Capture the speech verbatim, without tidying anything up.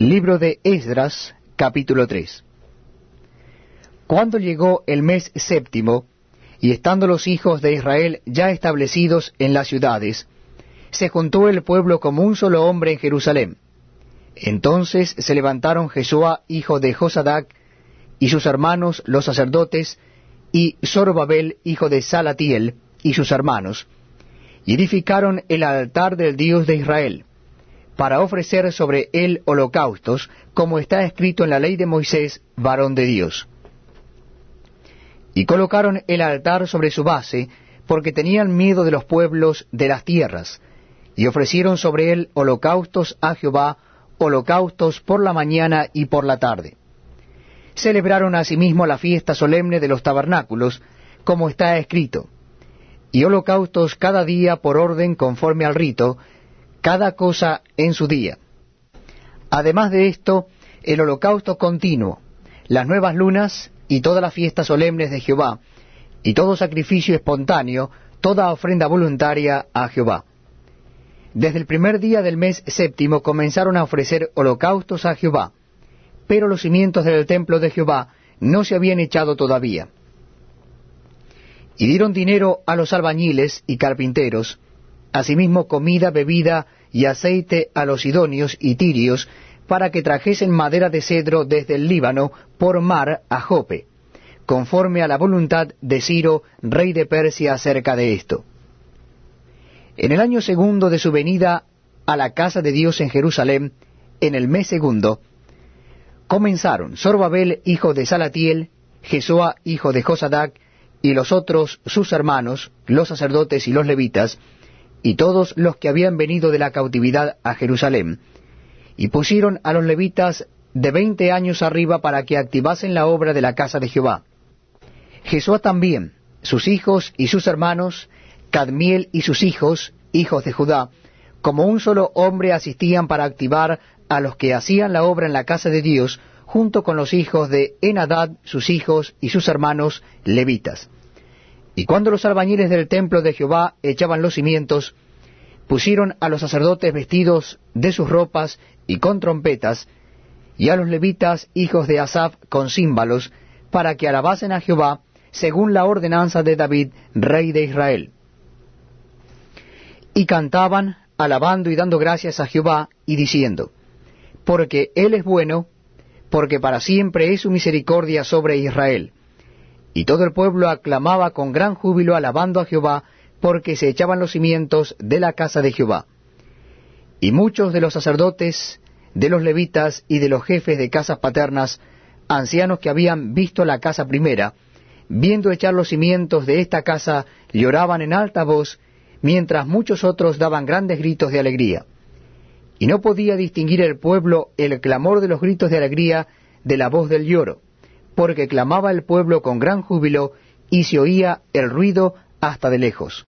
Libro de Esdras, capítulo tres. Cuando llegó el mes séptimo, y estando los hijos de Israel ya establecidos en las ciudades, se juntó el pueblo como un solo hombre en Jerusalén. Entonces se levantaron Jesuá, hijo de Josadac, y sus hermanos los sacerdotes, y Zorobabel, hijo de Salatiel, y sus hermanos, y edificaron el altar del Dios de Israel, para ofrecer sobre él holocaustos, como está escrito en la ley de Moisés, varón de Dios. Y colocaron el altar sobre su base, porque tenían miedo de los pueblos de las tierras, y ofrecieron sobre él holocaustos a Jehová, holocaustos por la mañana y por la tarde. Celebraron asimismo la fiesta solemne de los tabernáculos, como está escrito, y holocaustos cada día por orden conforme al rito, cada cosa en su día. Además de esto, el holocausto continuo, las nuevas lunas y todas las fiestas solemnes de Jehová, y todo sacrificio espontáneo, toda ofrenda voluntaria a Jehová. Desde el primer día del mes séptimo comenzaron a ofrecer holocaustos a Jehová, pero los cimientos del templo de Jehová no se habían echado todavía. Y dieron dinero a los albañiles y carpinteros, asimismo comida, bebida y aceite a los sidonios y tirios, para que trajesen madera de cedro desde el Líbano por mar a Jope, conforme a la voluntad de Ciro, rey de Persia, acerca de esto. En el año segundo de su venida a la casa de Dios en Jerusalén, en el mes segundo, comenzaron Zorobabel, hijo de Salatiel, Jesuá, hijo de Josadac, y los otros sus hermanos, los sacerdotes y los levitas, y todos los que habían venido de la cautividad a Jerusalén, y pusieron a los levitas de veinte años arriba para que activasen la obra de la casa de Jehová. Jesuá también, sus hijos y sus hermanos, Cadmiel y sus hijos, hijos de Judá, como un solo hombre asistían para activar a los que hacían la obra en la casa de Dios, junto con los hijos de Enadad, sus hijos y sus hermanos levitas. Y cuando los albañiles del templo de Jehová echaban los cimientos, pusieron a los sacerdotes vestidos de sus ropas y con trompetas, y a los levitas, hijos de Asaf, con címbalos, para que alabasen a Jehová, según la ordenanza de David, rey de Israel. Y cantaban, alabando y dando gracias a Jehová, y diciendo, porque Él es bueno, porque para siempre es su misericordia sobre Israel. Y todo el pueblo aclamaba con gran júbilo, alabando a Jehová, porque se echaban los cimientos de la casa de Jehová. Y muchos de los sacerdotes, de los levitas y de los jefes de casas paternas, ancianos que habían visto la casa primera, viendo echar los cimientos de esta casa, lloraban en alta voz, mientras muchos otros daban grandes gritos de alegría. Y no podía distinguir el pueblo el clamor de los gritos de alegría de la voz del lloro, porque clamaba el pueblo con gran júbilo, y se oía el ruido hasta de lejos.